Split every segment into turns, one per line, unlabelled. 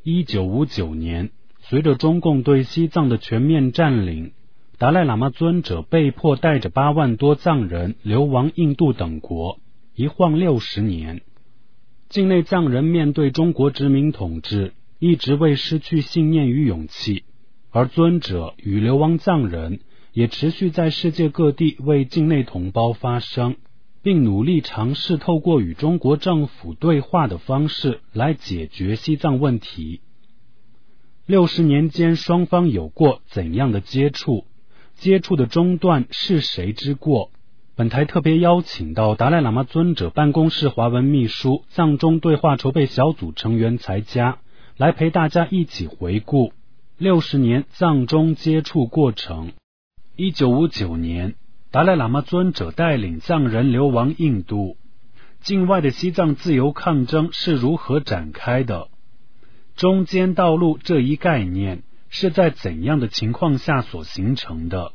1959年，随着中共对西藏的全面占领，达赖喇嘛尊者被迫带着8万多藏人流亡印度等国，一晃60年。境内藏人面对中国殖民统治，一直未失去信念与勇气，而尊者与流亡藏人也持续在世界各地为境内同胞发声，并努力尝试透过与中国政府对话的方式来解决西藏问题。60年间，双方有过怎样的接触？接触的中断是谁之过？本台特别邀请到达赖喇嘛尊者办公室华文秘书、藏中对话筹备小组成员才佳，来陪大家一起回顾60年藏中接触过程。1959年，达赖喇嘛尊者带领藏人流亡印度，境外的西藏自由抗争是如何展开的？中间道路这一概念是在怎样的情况下所形成的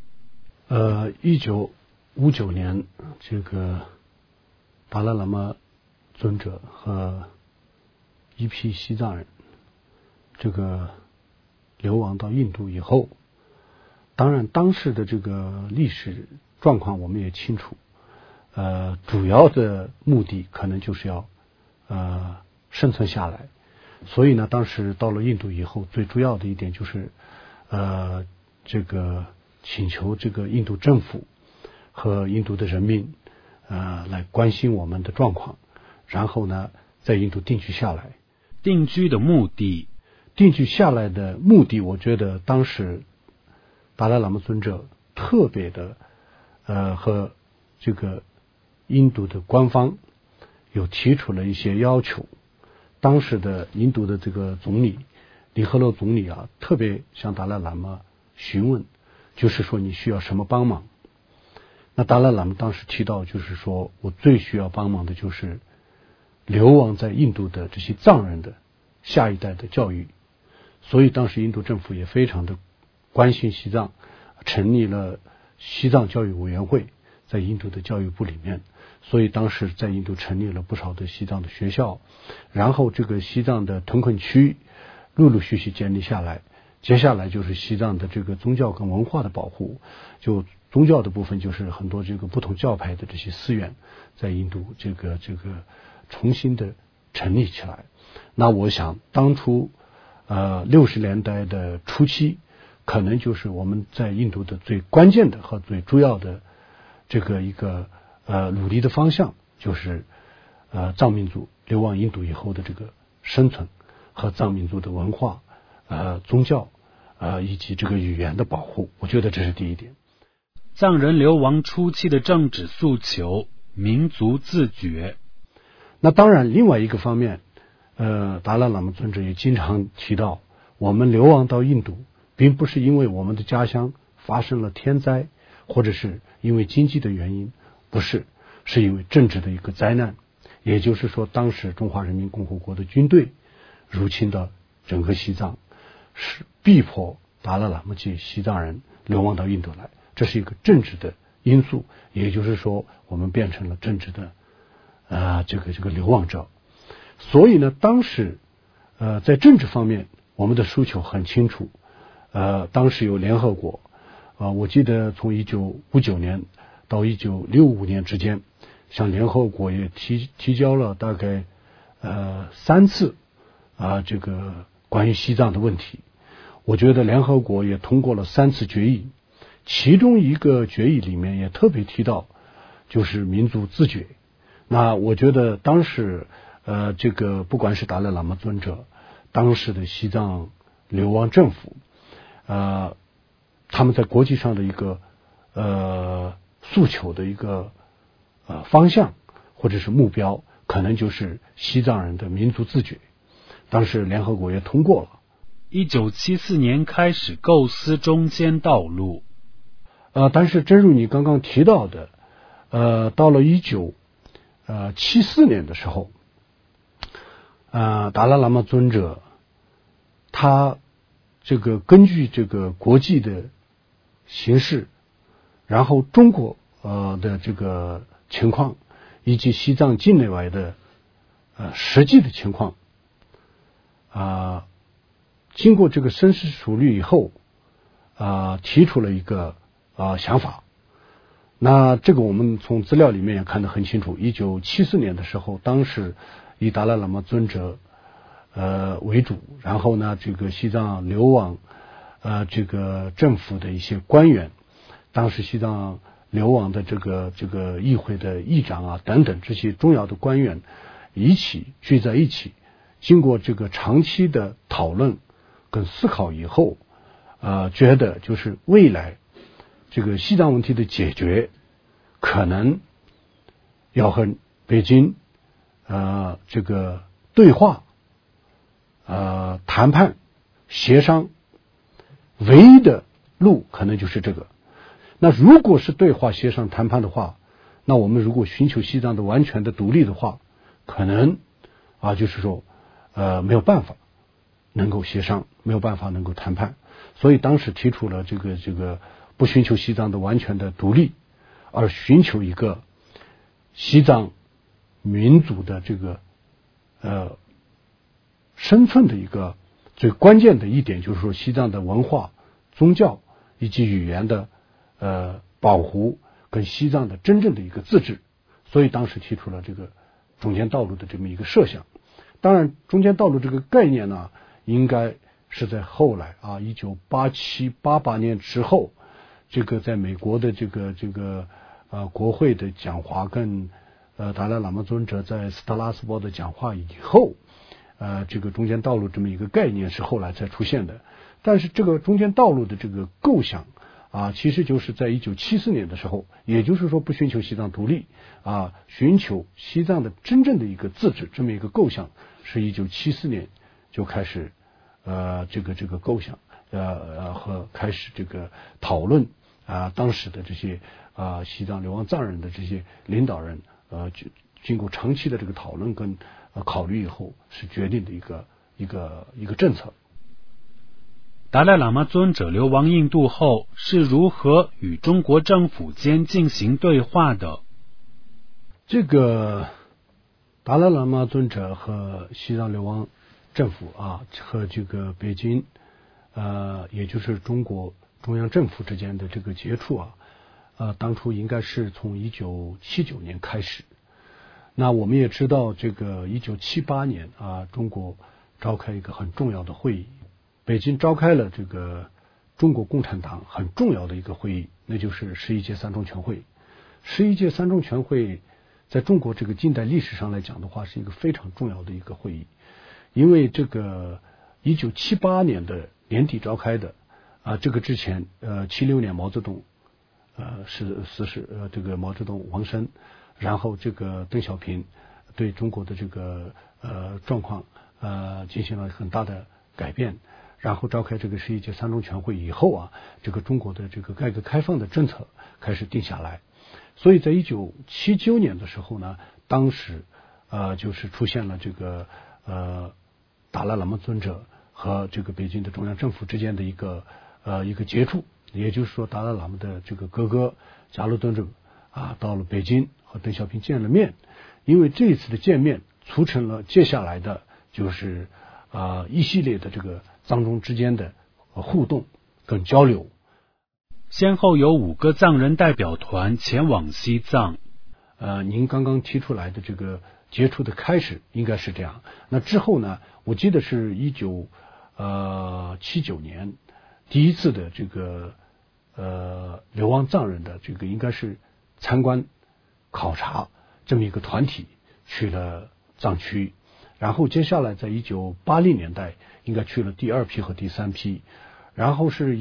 ？1959年，这个达赖喇嘛尊者和一批西藏人这个流亡到印度以后，当然当时的这个历史状况我们也清楚，主要的目的可能就是要生存下来。所以呢，当时到了印度以后，最主要的一点就是这个请求这个印度政府和印度的人民来关心我们的状况，然后呢在印度定居下来。
定居的目的，
定居下来的目的，我觉得当时达赖喇嘛尊者特别的和这个印度的官方有提出了一些要求。当时的印度的这个总理尼赫罗总理特别向达赖喇嘛询问，就是说你需要什么帮忙。那达赖喇嘛当时提到，就是说我最需要帮忙的就是流亡在印度的这些藏人的下一代的教育。所以当时印度政府也非常的关心西藏，成立了西藏教育委员会，在印度的教育部里面。所以当时在印度成立了不少的西藏的学校，然后这个西藏的屯垦区陆陆续续建立下来。接下来就是西藏的这个宗教跟文化的保护，就宗教的部分就是很多这个不同教派的这些寺院在印度这个重新的成立起来。那我想当初60年代的初期，可能就是我们在印度的最关键的和最主要的这个一个努力的方向，就是藏民族流亡印度以后的这个生存和藏民族的文化宗教以及这个语言的保护。我觉得这是第一点。
藏人流亡初期的政治诉求，民族自觉。
那当然另外一个方面，达赖喇嘛尊者也经常提到，我们流亡到印度并不是因为我们的家乡发生了天灾，或者是因为经济的原因，不是，是因为政治的一个灾难。也就是说，当时中华人民共和国的军队入侵到整个西藏，是逼迫达赖喇嘛及西藏人流亡到印度来，这是一个政治的因素。也就是说，我们变成了政治的这个流亡者。所以呢，当时在政治方面，我们的诉求很清楚。当时有联合国，我记得从1959年到1965年之间，向联合国也提交了大概3次这个关于西藏的问题。我觉得联合国也通过了3次决议，其中一个决议里面也特别提到，就是民族自觉。那我觉得当时这个不管是达赖喇嘛尊者，当时的西藏流亡政府，他们在国际上的一个诉求的一个方向或者是目标，可能就是西藏人的民族自觉。当时联合国也通过了。
1974年开始构思中间道路。
但是正如你刚刚提到的，到了1974年的时候，达赖喇嘛尊者他这个根据这个国际的形势，然后中国的这个情况，以及西藏境内外的实际的情况， 经过这个深思熟虑以后提出了一个想法。那这个我们从资料里面也看得很清楚。1974年的时候，当时以达赖喇嘛尊者为主，然后呢，这个西藏流亡这个政府的一些官员，当时西藏流亡的这个议会的议长等等这些重要的官员一起聚在一起，经过这个长期的讨论跟思考以后，觉得就是未来这个西藏问题的解决，可能要和北京这个对话、谈判、协商，唯一的路可能就是这个。那如果是对话、协商、谈判的话，那我们如果寻求西藏的完全的独立的话，可能就是说没有办法能够协商，没有办法能够谈判。所以当时提出了这个不寻求西藏的完全的独立，而寻求一个西藏民族的这个身份的一个最关键的一点，就是说西藏的文化、宗教以及语言的保护跟西藏的真正的一个自治。所以当时提出了这个中间道路的这么一个设想。当然中间道路这个概念呢，应该是在后来1987、88年之后，这个在美国的这个国会的讲话跟达赖喇嘛尊者在斯特拉斯堡的讲话以后，这个中间道路这么一个概念是后来才出现的。但是这个中间道路的这个构想其实就是在1974年的时候，也就是说不寻求西藏独立寻求西藏的真正的一个自治，这么一个构想是1974年就开始这个构想和开始这个讨论当时的这些西藏流亡藏人的这些领导人经过长期的这个讨论跟考虑以后，是决定的一个政策。
达赖喇嘛尊者流亡印度后是如何与中国政府间进行对话的？
这个达赖喇嘛尊者和西藏流亡政府和这个北京也就是中国中央政府之间的这个接触当初应该是从1979年开始。那我们也知道，这个1978年中国召开一个很重要的会议，北京召开了这个中国共产党很重要的一个会议，那就是11届三中全会。11届三中全会在中国这个近代历史上来讲的话，是一个非常重要的一个会议，因为这个1978年的年底召开的这个之前76年毛泽东死世，这个毛泽东亡身，然后这个邓小平对中国的这个状况进行了很大的改变，然后召开这个11届三中全会以后这个中国的这个改革开放的政策开始定下来。所以在1979年的时候呢，当时就是出现了这个达赖喇嘛尊者和这个北京的中央政府之间的一个接触，也就是说达赖喇嘛的这个哥哥迦卢尊者到了北京和邓小平见了面。因为这一次的见面促成了接下来的就是一系列的这个藏中之间的互动跟交流。
先后有5个藏人代表团前往西藏。
您刚刚提出来的这个接触的开始应该是这样。那之后呢，我记得是1979年第一次的这个流亡藏人的这个应该是参观考察这么一个团体去了藏区，然后接下来在1980年代应该去了第2批和第3批，然后是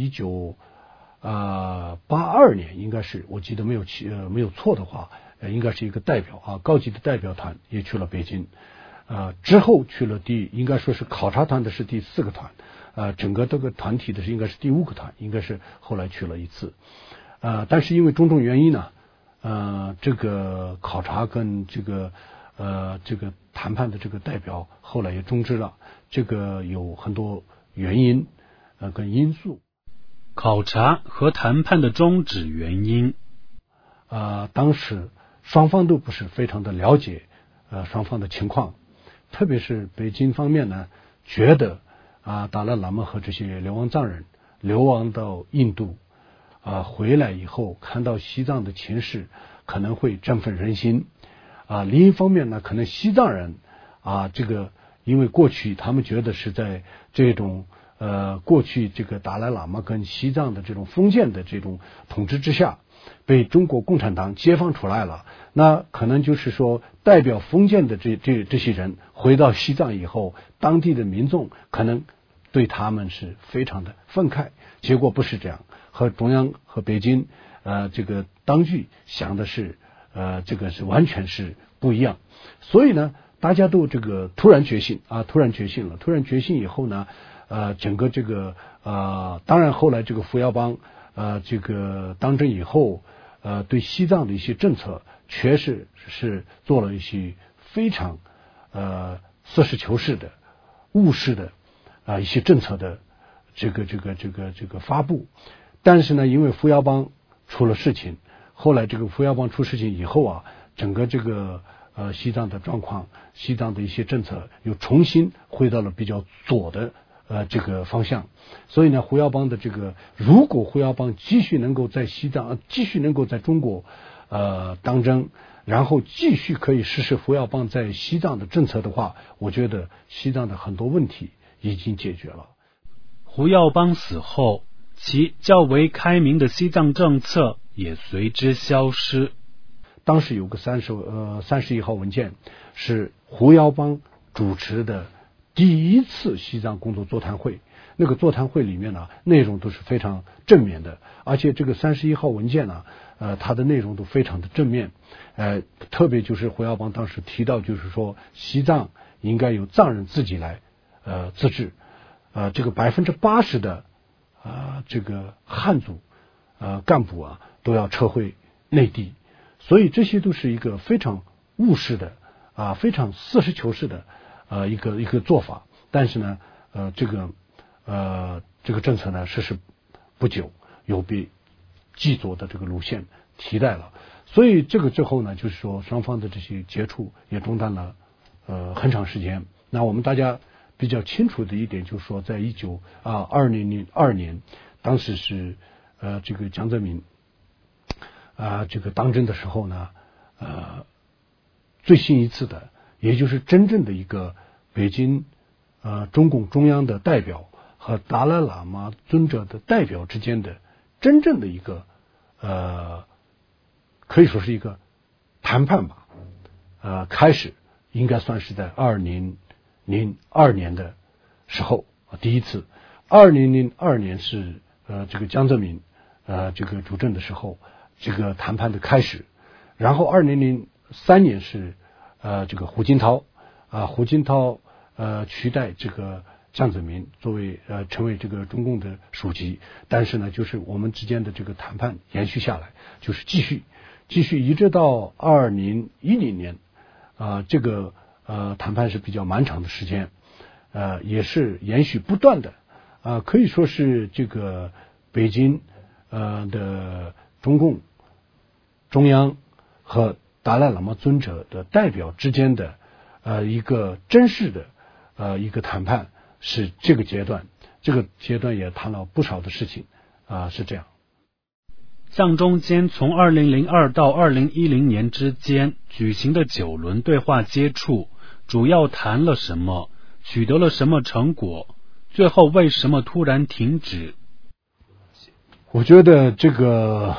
1982年应该是我记得没有错的话，应该是一个代表高级的代表团也去了北京，之后去了应该说是考察团的是第4个团，整个这个团体的是应该是第5个团，应该是后来去了一次，但是因为种种原因呢，这个考察跟这个谈判的这个代表后来也终止了，这个有很多原因跟因素。
考察和谈判的终止原因，
当时双方都不是非常的了解双方的情况，特别是北京方面呢， 觉得达赖喇嘛和这些流亡藏人流亡到印度回来以后，看到西藏的情势可能会振奋人心另一方面呢，可能西藏人这个因为过去他们觉得是在这种过去这个达赖喇嘛跟西藏的这种封建的这种统治之下，被中国共产党解放出来了，那可能就是说代表封建的这些人回到西藏以后，当地的民众可能对他们是非常的愤慨，结果不是这样，和中央和北京这个当局想的是这个是完全是不一样，所以呢大家都这个突然觉醒以后呢整个这个当然后来这个胡耀邦这个当政以后对西藏的一些政策确实是做了一些非常实事求是的务实的一些政策的这个发布，但是呢因为胡耀邦出了事情，后来这个胡耀邦出事情以后整个这个西藏的状况，西藏的一些政策又重新回到了比较左的这个方向，所以呢胡耀邦的这个，如果胡耀邦继续能够在西藏继续能够在中国当政，然后继续可以实施胡耀邦在西藏的政策的话，我觉得西藏的很多问题已经解决了。
胡耀邦死后，其较为开明的西藏政策也随之消失。
当时有个31号文件是胡耀邦主持的第一次西藏工作座谈会，那个座谈会里面呢内容都是非常正面的，而且这个31号文件呢它的内容都非常的正面，特别就是胡耀邦当时提到，就是说西藏应该由藏人自己来自治，这个80%的这个汉族干部都要撤回内地，所以这些都是一个非常务实的非常实事求是的一个做法，但是呢这个政策呢实施不久有被极左的这个路线替代了，所以这个之后呢就是说双方的这些接触也中断了很长时间。那我们大家比较清楚的一点就是说，在2002年当时是这个江泽民这个当政的时候呢最新一次的，也就是真正的一个北京中共中央的代表和达赖喇嘛尊者的代表之间的真正的一个可以说是一个谈判吧，开始应该算是在2002年的时候第一次。2002年是这个江泽民这个主政的时候，这个谈判的开始，然后2003年是这个胡锦涛取代这个江泽民作为成为这个中共的书记，但是呢就是我们之间的这个谈判延续下来，就是继续一直到2010年这个谈判是比较漫长的时间，也是延续不断的可以说是这个北京的中共中央和达赖喇嘛尊者的代表之间的一个真实的一个谈判，是这个阶段也谈了不少的事情是这样。
藏中间从2002到2010年之间举行的9轮对话接触，主要谈了什么？取得了什么成果？最后为什么突然停止？
我觉得这个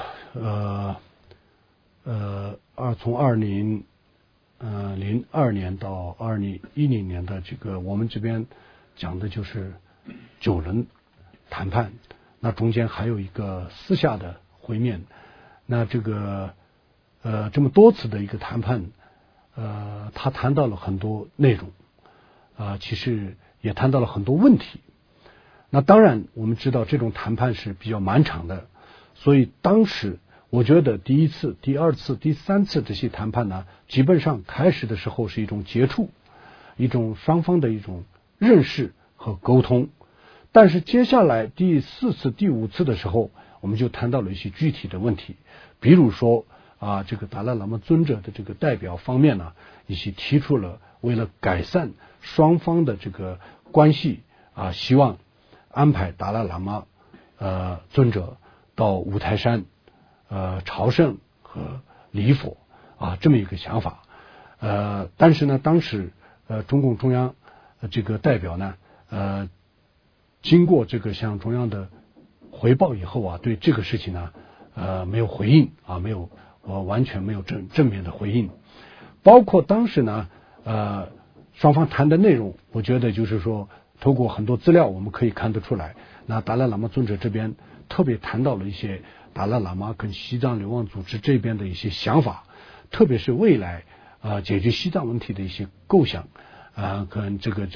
从2002年到2010年的这个我们这边讲的就是9轮谈判，那中间还有一个私下的会面，那这个这么多次的一个谈判他谈到了很多内容其实也谈到了很多问题。那当然我们知道这种谈判是比较漫长的，所以当时我觉得第一次、第二次、第三次这些谈判呢，基本上开始的时候是一种接触，一种双方的一种认识和沟通，但是接下来第4次、第5次的时候，我们就谈到了一些具体的问题，比如说这个达赖喇嘛尊者的这个代表方面呢，一些提出了为了改善双方的这个关系希望安排达赖喇嘛尊者到五台山朝圣和礼佛这么一个想法。但是呢，当时中共中央这个代表呢经过这个向中央的回报以后对这个事情呢没有回应没有完全没有正面的回应。包括当时呢双方谈的内容，我觉得就是说透过很多资料我们可以看得出来，那达赖喇嘛尊者这边特别谈到了一些达赖喇嘛跟西藏流亡组织这边的一些想法，特别是未来解决西藏问题的一些构想跟这个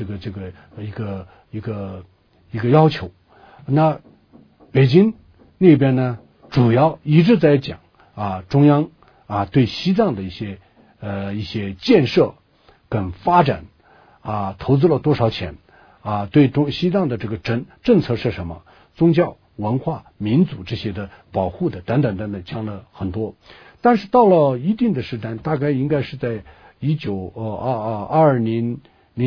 一个要求。那北京那边呢主要一直在讲中央对西藏的一些建设跟发展投资了多少钱对西藏的这个政策是什么，宗教文化民族这些的保护的等等等等讲了很多。但是到了一定的时代，大概应该是在2007年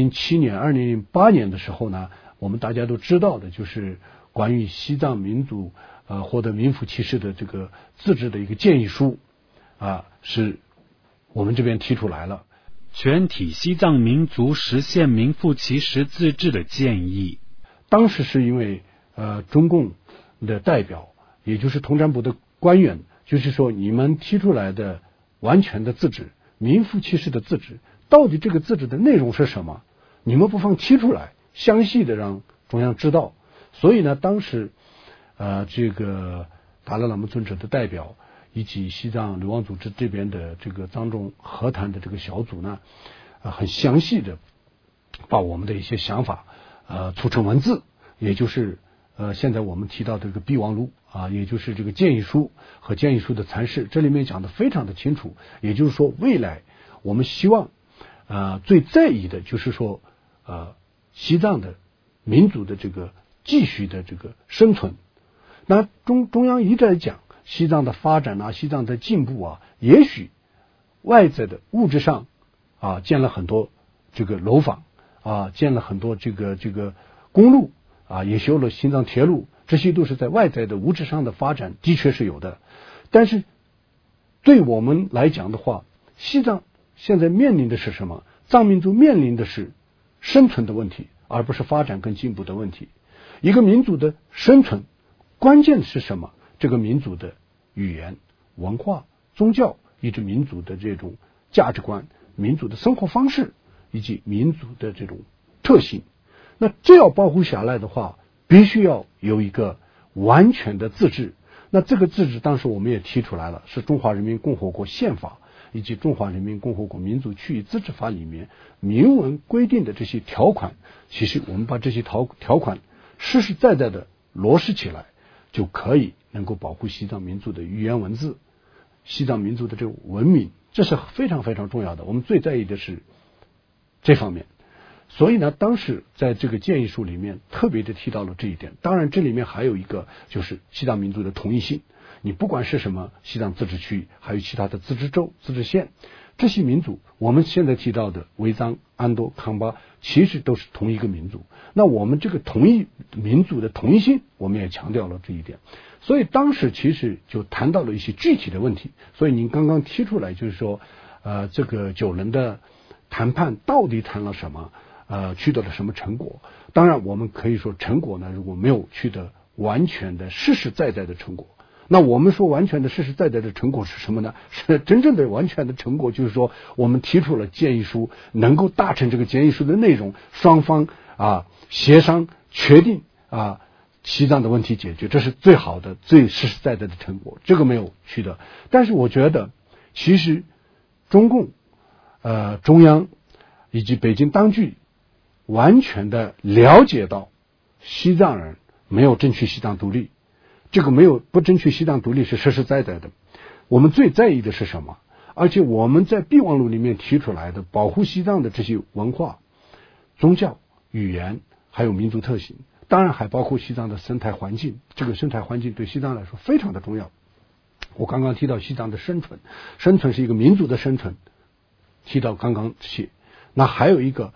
2008年的时候呢，我们大家都知道的就是关于西藏民族获得名副其实的这个自治的一个建议书是我们这边提出来了，
全体西藏民族实现名副其实自治的建议。
当时是因为中共的代表，也就是统战部的官员，就是说你们提出来的完全的自治，名副其实的自治，到底这个自治的内容是什么？你们不妨提出来，详细的让中央知道。所以呢，当时这个达赖喇嘛尊者的代表以及西藏流亡组织这边的这个藏中和谈的这个小组呢，很详细的把我们的一些想法促成文字，也就是现在我们提到这个备忘录也就是这个建议书和建议书的阐释，这里面讲的非常的清楚。也就是说，未来我们希望最在意的就是说西藏的民族的这个继续的这个生存。那中央一直在讲西藏的发展西藏的进步也许外在的物质上建了很多这个楼房建了很多这个公路也修了西藏铁路，这些都是在外在的物质上的发展，的确是有的。但是对我们来讲的话，西藏现在面临的是什么？藏民族面临的是生存的问题，而不是发展跟进步的问题。一个民族的生存关键是什么？这个民族的语言、文化、宗教，以及民族的这种价值观、民族的生活方式，以及民族的这种特性。那这要保护下来的话，必须要有一个完全的自治。那这个自治当时我们也提出来了，是中华人民共和国宪法以及中华人民共和国民族区域自治法里面明文规定的这些条款，其实我们把这些条款实实在在的落实起来，就可以能够保护西藏民族的语言文字，西藏民族的这种文明，这是非常非常重要的。我们最在意的是这方面。所以呢，当时在这个建议书里面特别的提到了这一点。当然这里面还有一个就是西藏民族的统一性，你不管是什么西藏自治区，还有其他的自治州、自治县，这些民族我们现在提到的维藏、安多、康巴其实都是同一个民族。那我们这个同一民族的统一性，我们也强调了这一点。所以当时其实就谈到了一些具体的问题。所以您刚刚提出来就是说这个9轮的谈判到底谈了什么，取得了什么成果。当然我们可以说成果呢，如果没有取得完全的实实在在的成果，那我们说完全的实实在在的成果是什么呢？是真正的完全的成果，就是说我们提出了建议书，能够达成这个建议书的内容，双方协商确定西藏的问题解决，这是最好的最实实在在的成果，这个没有取得。但是我觉得其实中共中央以及北京当局完全的了解到西藏人没有争取西藏独立，这个不争取西藏独立是实实在在的。我们最在意的是什么？而且我们在备忘录里面提出来的保护西藏的这些文化、宗教、语言还有民族特性，当然还包括西藏的生态环境。这个生态环境对西藏来说非常的重要。我刚刚提到西藏的生存是一个民族的生存，提到刚刚这些。那还有一个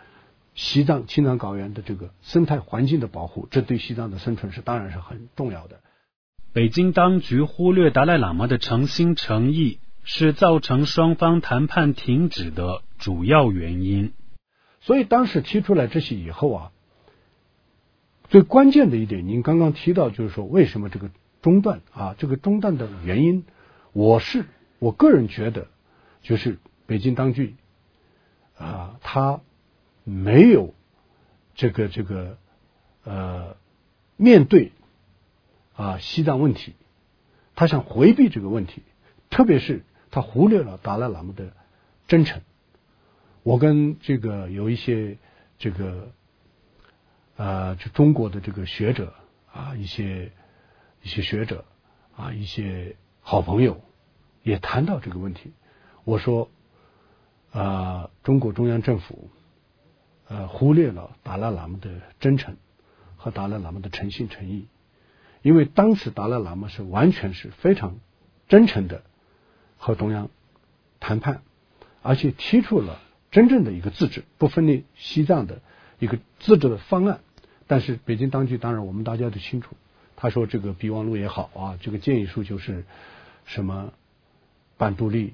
西藏青藏高原的这个生态环境的保护，这对西藏的生存当然是很重要的。
北京当局忽略达赖喇嘛的诚心诚意，是造成双方谈判停止的主要原因。
所以当时提出来这些以后啊，最关键的一点，您刚刚提到，就是说为什么这个中断啊，这个中断的原因，我个人觉得，就是北京当局啊，他没有面对西藏问题，他想回避这个问题，特别是他忽略了达赖喇嘛的真诚。我跟有一些就中国的这个学者啊，一些学者啊，一些好朋友也谈到这个问题。我说中国中央政府忽略了达赖喇嘛的真诚和达赖喇嘛的诚心诚意，因为当时达赖喇嘛是完全是非常真诚的和中央谈判，而且提出了真正的一个自治不分裂西藏的一个自治的方案。但是北京当局当然我们大家都清楚，他说这个备忘录也好啊，这个建议书就是什么半独立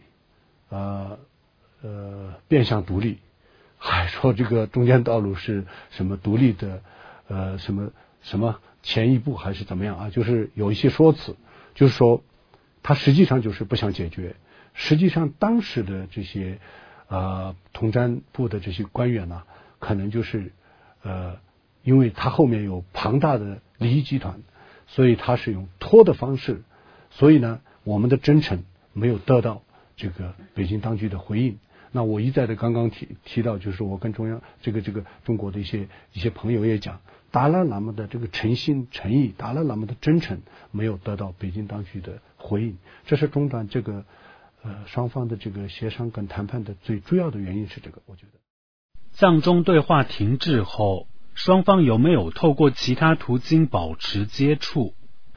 变相独立，还说这个中间道路是什么独立的什么前一步还是怎么样啊，就是有一些说辞，就是说他实际上就是不想解决。实际上当时的这些统战部的这些官员呢，可能就是因为他后面有庞大的利益集团，所以他是用拖的方式，所以呢我们的真诚没有得到这个北京当局的回应。那我一再的刚刚提到，就是我跟中央中国的一些朋友也讲，达赖喇嘛的这个诚心诚意，达赖喇嘛的真诚没有得到北京当局的回应，这是中断这个双方的这个协商跟谈判的最主要的原因是这个。我觉得
藏中对话停滞后，双方有没有透过其他途径保持接触？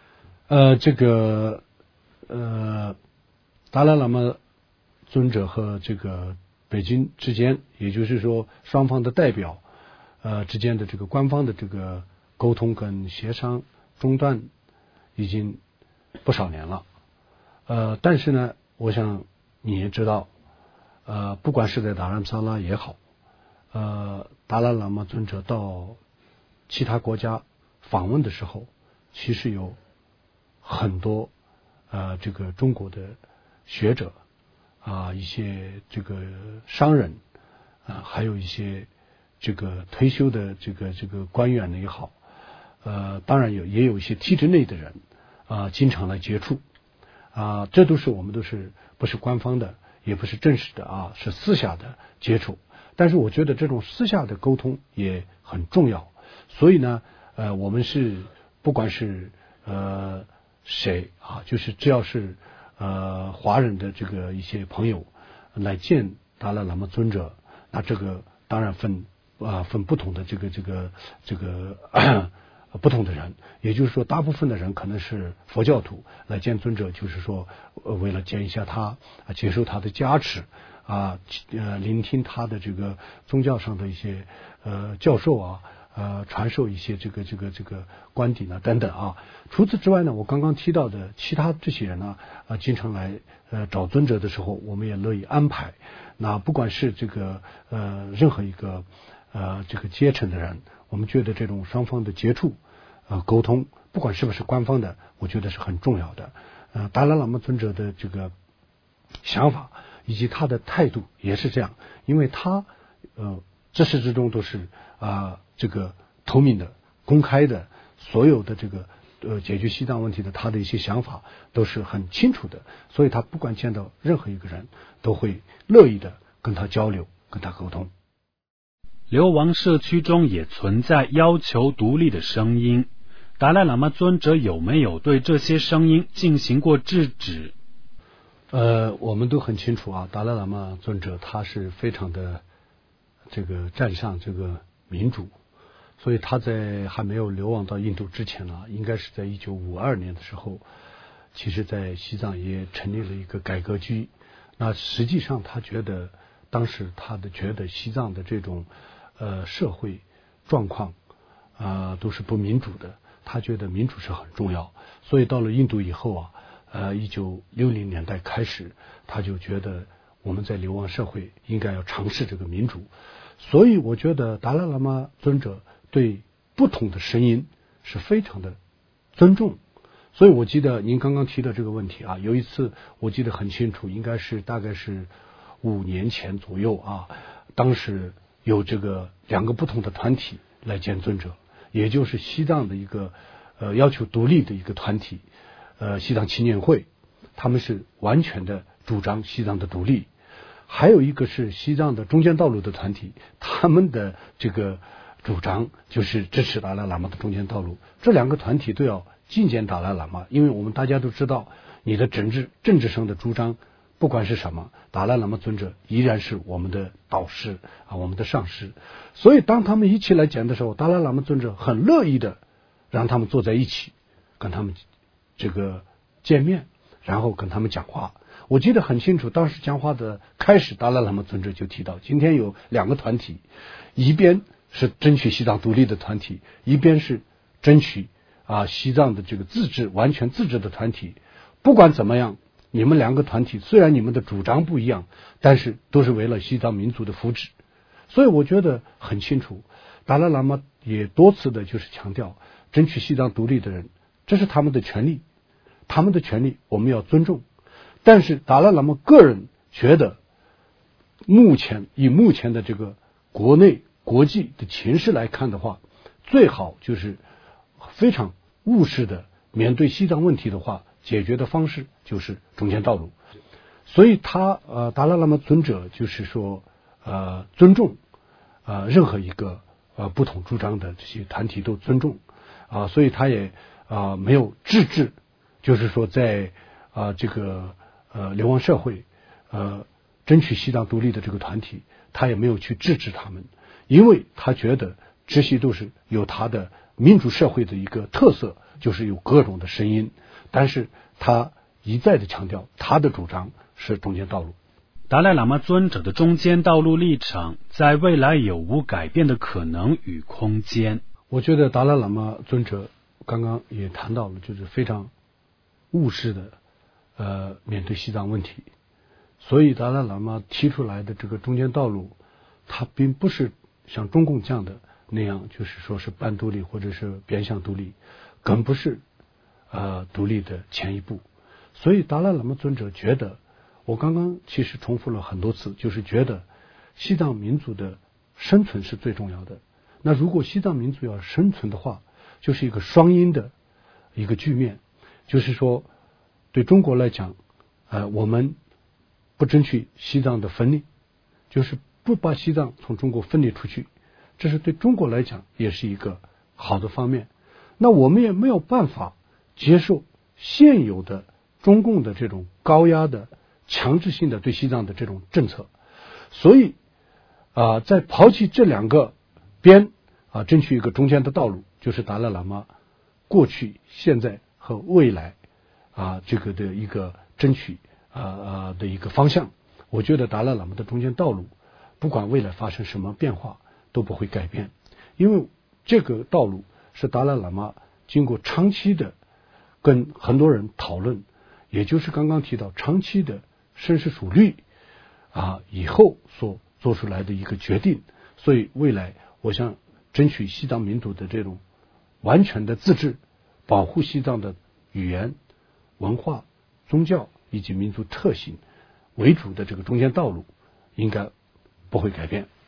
达赖喇嘛尊者和这个北京之间，也就是说双方的代表之间的这个官方的这个沟通跟协商中断已经不少年了。但是呢，我想你也知道，不管是在达兰萨拉也好，达赖喇嘛尊者到其他国家访问的时候，其实有很多这个中国的学者一些这个商人还有一些这个退休的这个官员也好，当然也有一些体制内的人经常来接触这我们都是不是官方的，也不是正式的是私下的接触。但是我觉得这种私下的沟通也很重要。所以呢我们是不管是谁就是只要是华人的这个一些朋友来见达赖喇嘛尊者，那这个当然分不同的这个不同的人，也就是说大部分的人可能是佛教徒来见尊者，就是说为了见一下他接受他的加持聆听他的这个宗教上的一些教授传授一些这个观点等等除此之外呢，我刚刚提到的其他这些人呢经常来找尊者的时候，我们也乐意安排。那不管是这个任何一个这个阶层的人，我们觉得这种双方的接触沟通，不管是不是官方的，我觉得是很重要的。达赖喇嘛尊者的这个想法以及他的态度也是这样，因为他自始至终都是这个透明的、公开的，所有的这个解决西藏问题的他的一些想法都是很清楚的，所以他不管见到任何一个人都会乐意的跟他交流、跟他沟通。
流亡社区中也存在要求独立的声音，达赖喇嘛尊者有没有对这些声音进行过制止？
我们都很清楚达赖喇嘛尊者他是非常的这个赞赏这个民主，所以他在还没有流亡到印度之前呢，应该是在1952年的时候，其实在西藏也成立了一个改革局。那实际上他觉得当时他觉得西藏的这种社会状况都是不民主的，他觉得民主是很重要，所以到了印度以后1960年代开始，他就觉得我们在流亡社会应该要尝试这个民主，所以我觉得达赖喇嘛尊者对不同的声音是非常的尊重。所以我记得您刚刚提的这个问题有一次我记得很清楚，应该是大概是5年前左右当时有这个2个不同的团体来见尊者，也就是西藏的一个要求独立的一个团体，西藏青年会，他们是完全的主张西藏的独立，还有一个是西藏的中间道路的团体，他们的这个主张就是支持达赖喇嘛的中间道路。这2个团体都要觐见达赖喇嘛，因为我们大家都知道，你的政治上的主张不管是什么，达赖喇嘛尊者依然是我们的导师我们的上师。所以当他们一起来讲的时候，达赖喇嘛尊者很乐意的让他们坐在一起，跟他们这个见面，然后跟他们讲话。我记得很清楚，当时讲话的开始，达赖喇嘛尊者就提到，今天有2个团体，一边是争取西藏独立的团体，一边是争取西藏的这个完全自治的团体。不管怎么样，你们2个团体虽然你们的主张不一样，但是都是为了西藏民族的福祉。所以我觉得很清楚，达赖喇嘛也多次的就是强调，争取西藏独立的人，这是他们的权利，他们的权利我们要尊重。但是达赖喇嘛个人觉得，以目前的这个国内国际的情势来看的话，最好就是非常务实的面对西藏问题的话，解决的方式就是中间道路。所以达赖喇嘛尊者就是说尊重任何一个不同主张的这些团体都尊重所以他也没有制止，就是说在这个流亡社会争取西藏独立的这个团体，他也没有去制止他们，因为他觉得这些都是有他的民主社会的一个特色，就是有各种的声音，但是他一再的强调他的主张是中间道路。
达赖喇嘛尊者的中间道路立场在未来有无改变的可能与空间？
我觉得达赖喇嘛尊者刚刚也谈到了，就是非常务实的面对西藏问题。所以达赖喇嘛提出来的这个中间道路，它并不是像中共这样的那样，就是说是半独立或者是边向独立，更不是独立的前一步。所以达赖喇嘛尊者觉得，我刚刚其实重复了很多次，就是觉得西藏民族的生存是最重要的。那如果西藏民族要生存的话，就是一个双赢的一个局面，就是说对中国来讲我们不争取西藏的分裂，就是不把西藏从中国分裂出去，这是对中国来讲也是一个好的方面。那我们也没有办法接受现有的中共的这种高压的强制性的对西藏的这种政策，所以在抛弃这2个边争取一个中间的道路，就是达赖喇嘛过去现在和未来这个的一个争取的一个方向。我觉得达赖喇嘛的中间道路不管未来发生什么变化都不会改变，因为这个道路是达赖喇嘛经过长期的跟很多人讨论，也就是刚刚提到长期的深思熟虑以后所做出来的一个决定。所以未来我想争取西藏民族的这种完全的自治，保护西藏的语言、文化、宗教以及民族特性为主的这个中间道路应该不会改变。